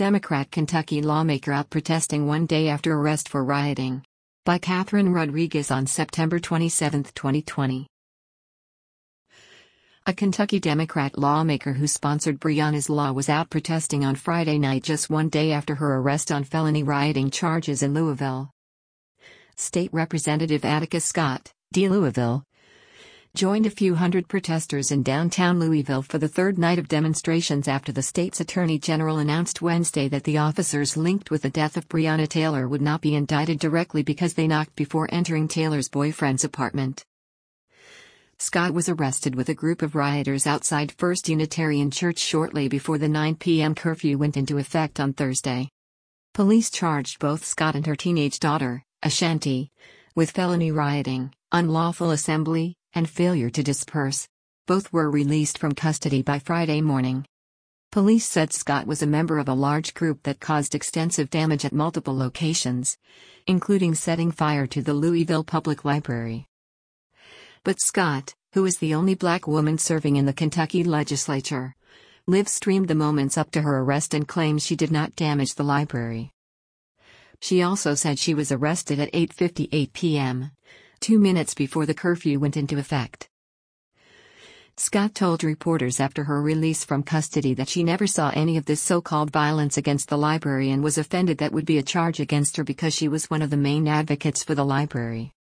Democrat Kentucky lawmaker out protesting one day after arrest for rioting. By Catherine Rodriguez on September 27, 2020. A Kentucky Democrat lawmaker who sponsored Breonna's law was out protesting on Friday night just one day after her arrest on felony rioting charges in Louisville. State Representative Atticus Scott, D. Louisville, joined a few hundred protesters in downtown Louisville for the third night of demonstrations after the state's attorney general announced Wednesday that the officers linked with the death of Breonna Taylor would not be indicted directly because they knocked before entering Taylor's boyfriend's apartment. Scott was arrested with a group of rioters outside First Unitarian Church shortly before the 9 p.m. curfew went into effect on Thursday. Police charged both Scott and her teenage daughter, Ashanti, with felony rioting, unlawful assembly, and failure to disperse. Both were released from custody by Friday morning. Police said Scott was a member of a large group that caused extensive damage at multiple locations, including setting fire to the Louisville Public Library. But Scott, who is the only black woman serving in the Kentucky legislature, live-streamed the moments up to her arrest and claims she did not damage the library. She also said she was arrested at 8:58 p.m., 2 minutes before the curfew went into effect. Scott told reporters after her release from custody that she never saw any of this so-called violence against the library and was offended that would be a charge against her because she was one of the main advocates for the library.